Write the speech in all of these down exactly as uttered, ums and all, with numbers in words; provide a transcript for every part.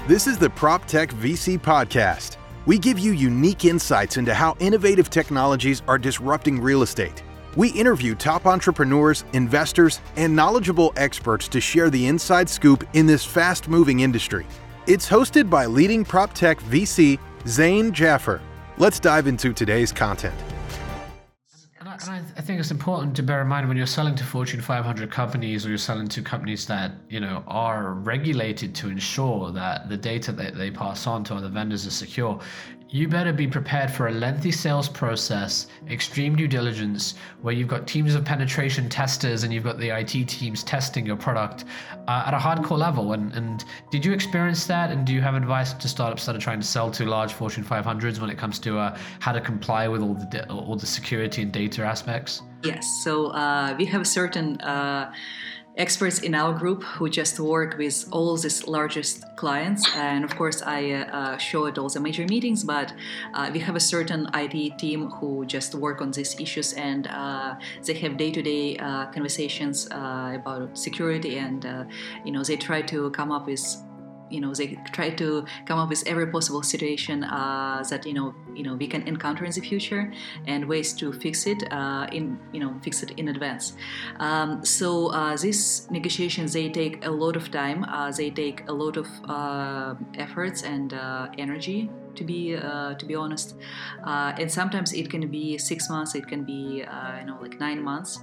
This is the PropTech V C Podcast. We give you unique insights into how innovative technologies are disrupting real estate. We interview top entrepreneurs, investors, and knowledgeable experts to share the inside scoop in this fast-moving industry. It's hosted by leading PropTech V C, Zain Jaffer. Let's dive into today's content. And I, and I, I think it's important to bear in mind when you're selling to Fortune five hundred companies, or you're selling to companies that, you know, are regulated to ensure that the data that they pass on to other vendors is secure. You better be prepared for a lengthy sales process, extreme due diligence, where you've got teams of penetration testers and you've got the I T teams testing your product uh, at a hardcore level. And, and did you experience that? And do you have advice to startups that are trying to sell to large Fortune five hundreds when it comes to uh, how to comply with all the all the security and data aspects? Yes. So uh, we have certain uh, experts in our group who just work with all these largest clients, and of course I uh, show at all the major meetings, but uh, we have a certain I T team who just work on these issues, and uh, they have day-to-day uh, conversations uh, about security, and uh, you know they try to come up with you know they try to come up with every possible situation uh, that you know you know we can encounter in the future, and ways to fix it uh, in you know fix it in advance. Um, so uh, these negotiations, they take a lot of time. Uh, they take a lot of uh, efforts and uh, energy. To be uh, to be honest, uh, and sometimes it can be six months. It can be uh, you know like nine months.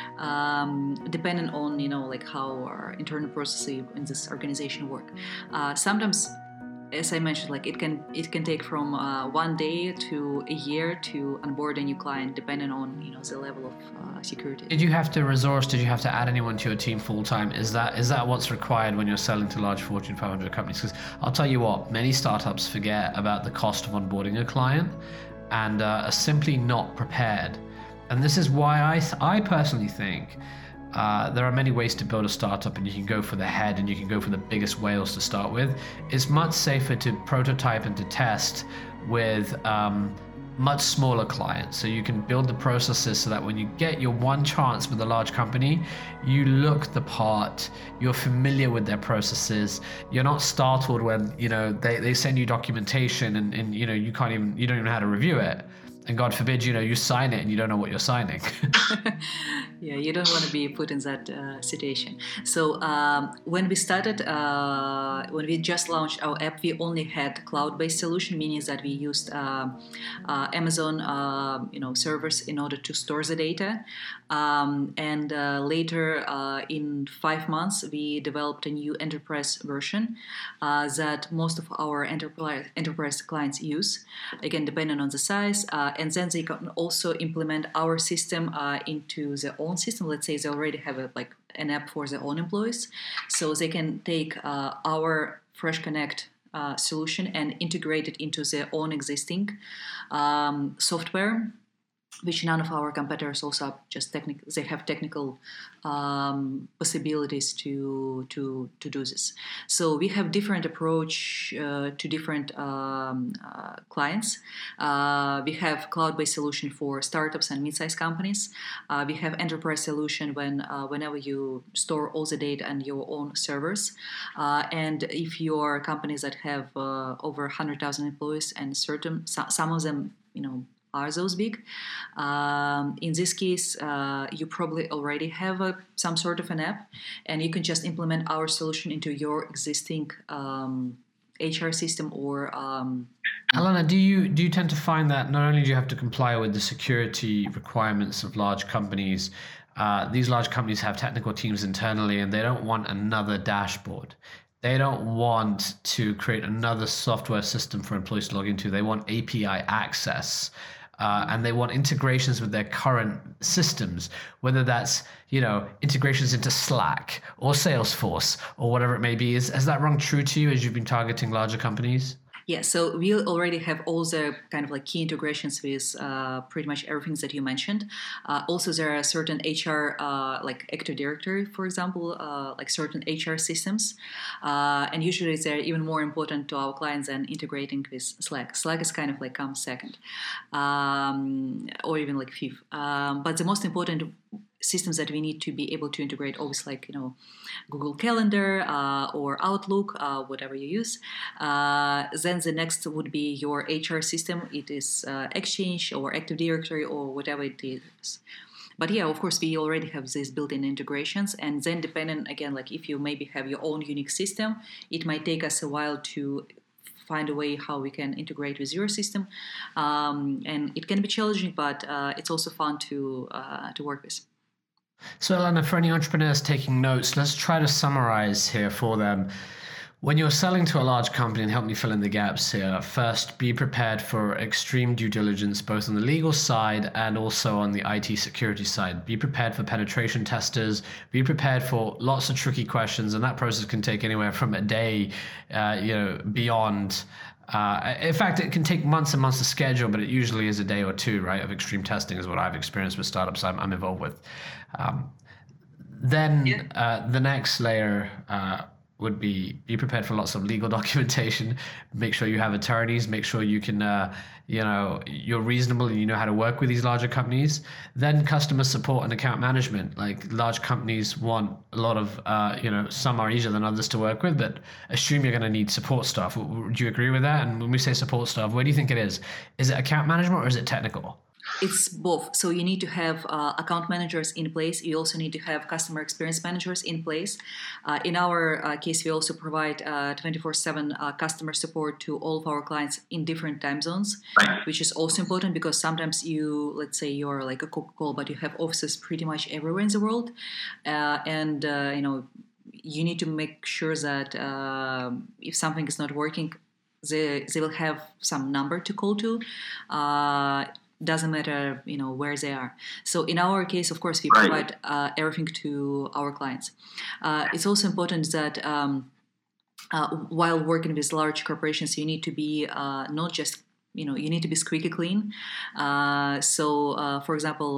Um, depending on you know like how our internal processes in this organization work. Uh, sometimes, as I mentioned, like it can it can take from uh, one day to a year to onboard a new client, depending on you know the level of uh, security. Did you have to resource? Did you have to add anyone to your team full time? Is that is that what's required when you're selling to large Fortune five hundred companies? Because I'll tell you what, many startups forget about the cost of onboarding a client and uh, are simply not prepared. And this is why I, I personally think uh, there are many ways to build a startup, and you can go for the head and you can go for the biggest whales to start with. It's much safer to prototype and to test with um, much smaller clients. So you can build the processes so that when you get your one chance with a large company, you look the part, you're familiar with their processes, you're not startled when you know they, they send you documentation and, and you know you can't even you don't even know how to review it. And God forbid, you know, you sign it and you don't know what you're signing. Yeah, you don't want to be put in that uh, situation. So um, when we started, uh, when we just launched our app, we only had cloud-based solution, meaning that we used uh, uh, Amazon, uh, you know, servers in order to store the data. Um, and uh, later, uh, in five months, we developed a new enterprise version uh, that most of our enterprise enterprise clients use. Again, depending on the size. Uh, and then they can also implement our system uh, into their own system. Let's say they already have a, like an app for their own employees, so they can take uh, our Fresh Connect uh, solution and integrate it into their own existing um, software, which none of our competitors also have just technical. They have technical um, possibilities to to to do this. So we have different approach uh, to different um, uh, clients. Uh, we have cloud-based solution for startups and mid-sized companies. Uh, we have enterprise solution when uh, whenever you store all the data on your own servers. Uh, and if your companies that have uh, over one hundred thousand employees, and certain some of them, you know. Are those big? Um, in this case, uh, you probably already have a, some sort of an app, and you can just implement our solution into your existing um, H R system or. Um, Alana, do you do you tend to find that not only do you have to comply with the security requirements of large companies, uh, these large companies have technical teams internally, and they don't want another dashboard. They don't want to create another software system for employees to log into. They want A P I access. Uh, and they want integrations with their current systems, whether that's, you know, integrations into Slack or Salesforce or whatever it may be. Is, has that rung true to you as you've been targeting larger companies? Yeah, so we already have all the kind of like key integrations with uh, pretty much everything that you mentioned. Uh, also, there are certain H R, uh, like Active Directory, for example, uh, like certain H R systems. Uh, and usually they're even more important to our clients than integrating with Slack. Slack is kind of like comes second, um, or even like fifth. Um, but the most important systems that we need to be able to integrate, always like, you know, Google Calendar uh, or Outlook, uh, whatever you use. Uh, then the next would be your H R system. It is uh, Exchange or Active Directory or whatever it is. But yeah, of course, we already have these built-in integrations. And then depending, again, like if you maybe have your own unique system, it might take us a while to find a way how we can integrate with your system. Um, and it can be challenging, but uh, it's also fun to uh, to work with. So, Elena, for any entrepreneurs taking notes, let's try to summarize here for them. When you're selling to a large company, and help me fill in the gaps here, first, be prepared for extreme due diligence, both on the legal side and also on the I T security side. Be prepared for penetration testers. Be prepared for lots of tricky questions, and that process can take anywhere from a day, uh, you know, beyond. Uh, in fact, it can take months and months to schedule, but it usually is a day or two, right, of extreme testing is what I've experienced with startups I'm, I'm involved with. Um, then yeah. uh, the next layer uh, would be be prepared for lots of legal documentation. Make sure you have attorneys. Make sure you can, uh, you know, you're reasonable and you know how to work with these larger companies. Then customer support and account management. Like large companies want a lot of, uh, you know, some are easier than others to work with, but assume you're going to need support staff. Do you agree with that? And when we say support staff, where do you think it is? Is it account management or is it technical? It's both. So you need to have uh, account managers in place. You also need to have customer experience managers in place. Uh, in our uh, case, we also provide uh, twenty-four seven uh, customer support to all of our clients in different time zones, right. Which is also important because sometimes you, let's say you're like a Coca-Cola, but you have offices pretty much everywhere in the world. Uh, and, uh, you know, you need to make sure that uh, if something is not working, they, they will have some number to call to. Uh, doesn't matter, you know, where they are. So in our case, of course, we right. provide uh, everything to our clients. Uh, it's also important that um, uh, while working with large corporations, you need to be uh, not just you know, you need to be squeaky clean. Uh, so, uh, for example,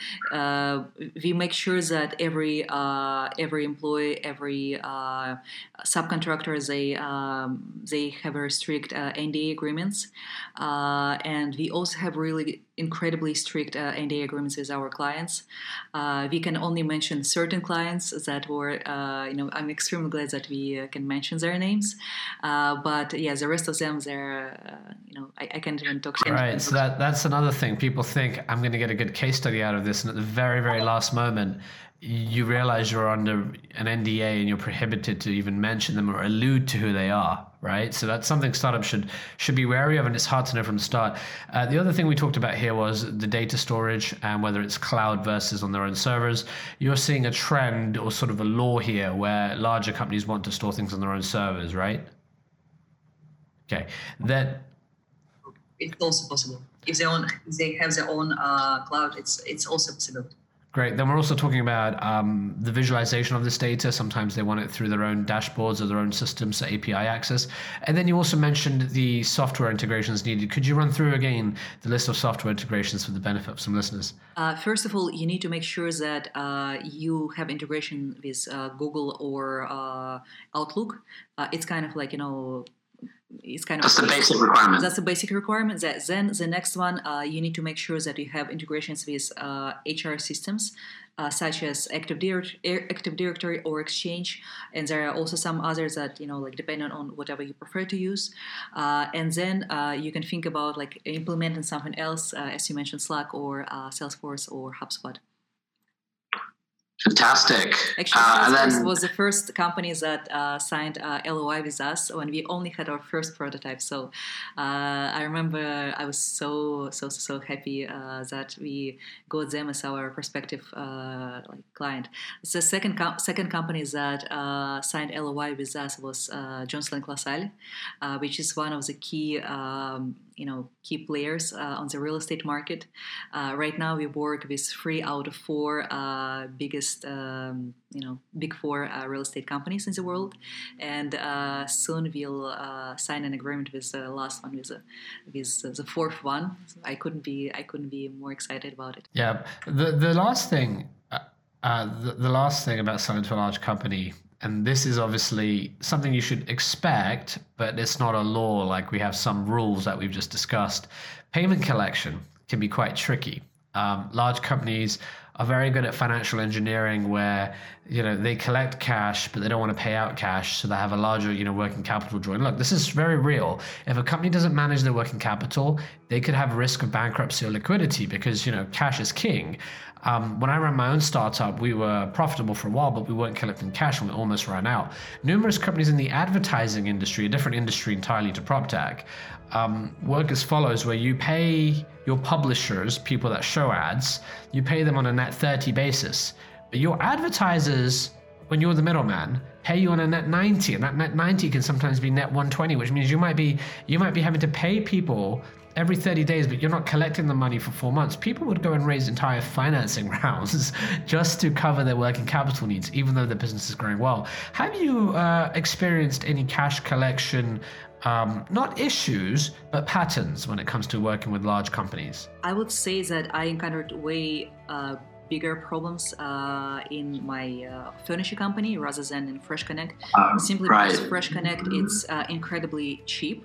uh, we make sure that every uh, every employee, every uh, subcontractor, they um, they have very strict uh, N D A agreements, uh, and we also have really incredibly strict uh, N D A agreements with our clients. Uh, we can only mention certain clients that were, uh, you know, I'm extremely glad that we uh, can mention their names. Uh, but yeah, the rest of them, they're, uh, you know, I, I can't even talk. Right. So that that's another thing. People think I'm going to get a good case study out of this, and at the very, very last moment, you realize you're under an N D A and you're prohibited to even mention them or allude to who they are. Right. So that's something startups should should be wary of, and it's hard to know from the start. Uh, the other thing we talked about here was the data storage and whether it's cloud versus on their own servers. You're seeing a trend or sort of a law here where larger companies want to store things on their own servers, right? Okay. That it's also possible. If they own, if they have their own uh, cloud, it's it's also possible. Great. Then we're also talking about um, the visualization of this data. Sometimes they want it through their own dashboards or their own systems, so A P I access. And then you also mentioned the software integrations needed. Could you run through again the list of software integrations for the benefit of some listeners? Uh, first of all, you need to make sure that uh, you have integration with uh, Google or uh, Outlook. Uh, it's kind of like, you know, It's kind of that's the basic requirement. That's the basic requirement. That then the next one, uh, you need to make sure that you have integrations with uh, H R systems, uh, such as Active, Dir- Active Directory or Exchange, and there are also some others that, you know, like depending on whatever you prefer to use. Uh, and then uh, you can think about like implementing something else, uh, as you mentioned, Slack or uh, Salesforce or HubSpot. Fantastic. Actually, uh, Salesforce then, was the first company that uh, signed uh, L O I with us when we only had our first prototype. So uh, I remember I was so so so happy uh, that we got them as our prospective uh, like client. The second com- second company that uh, signed L O I with us was uh, Johnson and LaSalle, uh, which is one of the key. Um, you know, key players uh, on the real estate market. Uh, right now, we work with three out of four uh, biggest, um, you know, big four uh, real estate companies in the world, and uh, soon we'll uh, sign an agreement with the last one, with the, with the fourth one. So I couldn't be, I couldn't be more excited about it. Yeah, the the last thing, uh, uh, the, the last thing about selling to a large company. And this is obviously something you should expect, but it's not a law like we have some rules that we've just discussed. Payment collection can be quite tricky. Um, large companies are very good at financial engineering, where you know they collect cash but they don't want to pay out cash, so they have a larger you know working capital draw. And look, this is very real. If a company doesn't manage their working capital, they could have risk of bankruptcy or liquidity, because you know cash is king. Um, when I ran my own startup, we were profitable for a while, but we weren't collecting cash and we almost ran out. Numerous companies in the advertising industry, a different industry entirely to PropTech, um, work as follows, where you pay your publishers, people that show ads, you pay them on a net thirty basis. But your advertisers, when you're the middleman, pay you on a net ninety, and that net ninety can sometimes be net one twenty, which means you might be you might be having to pay people every thirty days, but you're not collecting the money for four months. People would go and raise entire financing rounds just to cover their working capital needs, even though the business is growing well. Have you uh, experienced any cash collection, um, not issues, but patterns when it comes to working with large companies? I would say that I encountered way uh, bigger problems uh, in my uh, furniture company rather than in Fresh Connect. Um, Simply right. because Fresh Connect, it's uh, incredibly cheap.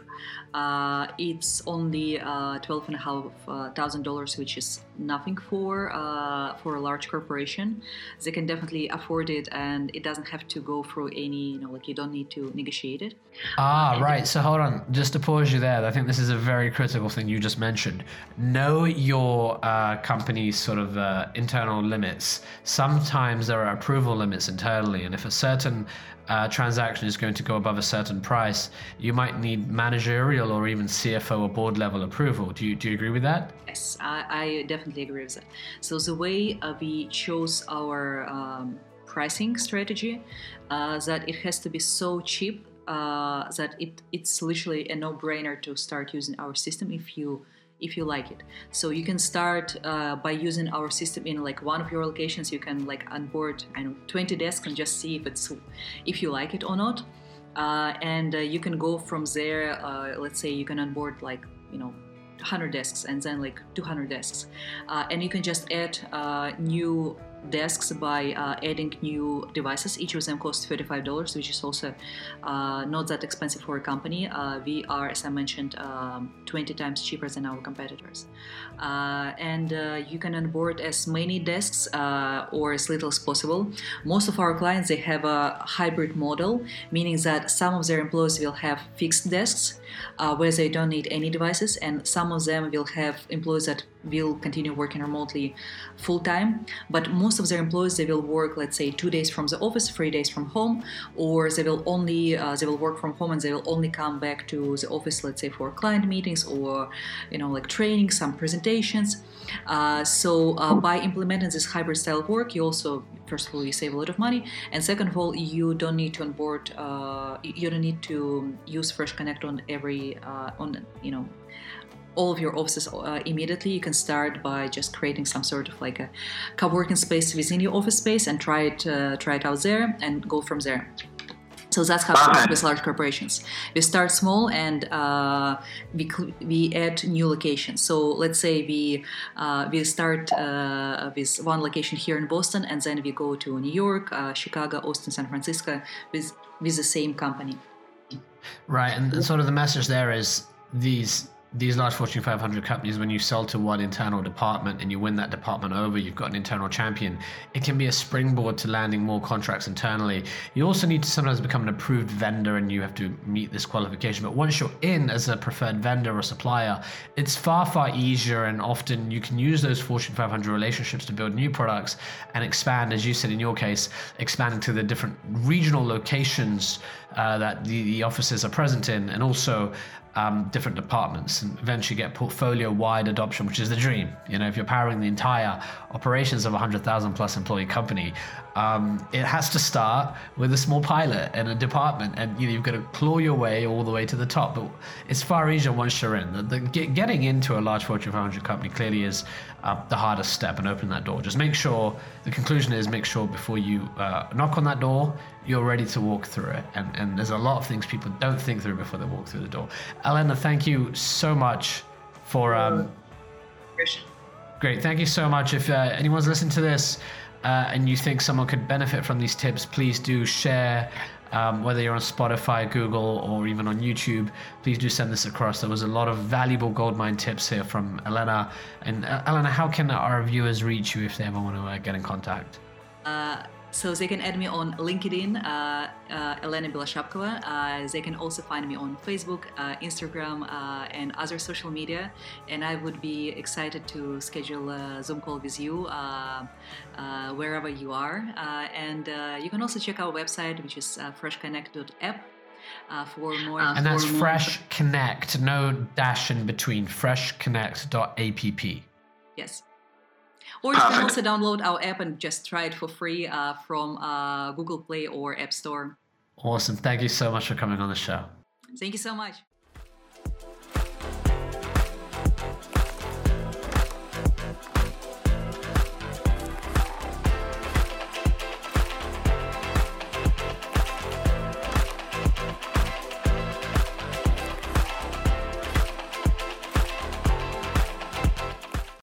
Uh, it's only uh, twelve and a half uh, thousand dollars, which is nothing for uh, for a large corporation. They can definitely afford it, and it doesn't have to go through any, you know, like you don't need to negotiate it. Ah, right. So hold on, just to pause you there. I think this is a very critical thing you just mentioned. Know your uh, company's sort of uh, internal limits. Sometimes there are approval limits internally, and if a certain uh, transaction is going to go above a certain price, you might need managerial or even C F O or board level approval. Do you do you agree with that? Yes, I, I definitely agree with that. So the way uh, we chose our um, pricing strategy, uh, that it has to be so cheap uh, that it it's literally a no-brainer to start using our system if you if you like it. So you can start uh, by using our system in like one of your locations. You can like onboard I know twenty desks and just see if it's if you like it or not. Uh, and uh, you can go from there. Uh, let's say you can onboard like you know one hundred desks and then like two hundred desks, uh, and you can just add uh, new desks by uh, adding new devices. Each of them costs thirty-five dollars, which is also uh, not that expensive for a company. Uh, we are, as I mentioned, um, twenty times cheaper than our competitors. Uh, and uh, you can onboard as many desks uh, or as little as possible. Most of our clients, they have a hybrid model, meaning that some of their employees will have fixed desks uh, where they don't need any devices, and some of them will have employees that will continue working remotely full time. But most of their employees, they will work, let's say, two days from the office, three days from home, or they will only uh, they will work from home and they will only come back to the office, let's say, for client meetings or you know like training, some presentations. Uh, so uh, by implementing this hybrid style of work, you also, first of all, you save a lot of money, and second of all, you don't need to onboard, uh, you don't need to use Fresh Connect on every uh, on you know. all of your offices uh, immediately. You can start by just creating some sort of like a co-working space within your office space and try it uh, try it out there and go from there. So that's how it works with large corporations. We start small and uh, we we add new locations. So let's say we uh, we start uh, with one location here in Boston, and then we go to New York, uh, Chicago, Austin, San Francisco with with the same company. Right, and sort of the message there is these. These large Fortune five hundred companies, when you sell to one internal department and you win that department over, you've got an internal champion. It can be a springboard to landing more contracts internally. You also need to sometimes become an approved vendor and you have to meet this qualification. But once you're in as a preferred vendor or supplier, it's far, far easier, and often you can use those Fortune five hundred relationships to build new products and expand, as you said in your case, expanding to the different regional locations uh, that the, the offices are present in, and also Um, different departments, and eventually get portfolio-wide adoption, which is the dream. You know, if you're powering the entire operations of a one hundred thousand plus employee company, um, it has to start with a small pilot in a department, and you know, you've got to claw your way all the way to the top. But it's far easier once you're in. The, the, get, getting into a large Fortune five hundred company clearly is uh, the hardest step, and opening that door. Just make sure, the conclusion is make sure before you uh, knock on that door, you're ready to walk through it. And, and there's a lot of things people don't think through before they walk through the door. Elena, thank you so much for... Um, great, thank you so much. If uh, anyone's listening to this uh, and you think someone could benefit from these tips, please do share Um, whether you're on Spotify, Google, or even on YouTube, please do send this across. There was a lot of valuable goldmine tips here from Elena. And uh, Elena, how can our viewers reach you if they ever want to uh, get in contact? Uh, so they can add me on LinkedIn, uh, uh, Elena Belashapkova. Uh, they can also find me on Facebook, uh, Instagram, uh, and other social media. And I would be excited to schedule a Zoom call with you uh, uh, wherever you are. Uh, and uh, you can also check our website, which is uh, fresh connect dot app. Uh, for more, uh, and that's for Fresh more... Connect, no dash in between. fresh connect dot app. Yes. Or you can also download our app and just try it for free uh, from uh, Google Play or App Store. Awesome. Thank you so much for coming on the show. Thank you so much.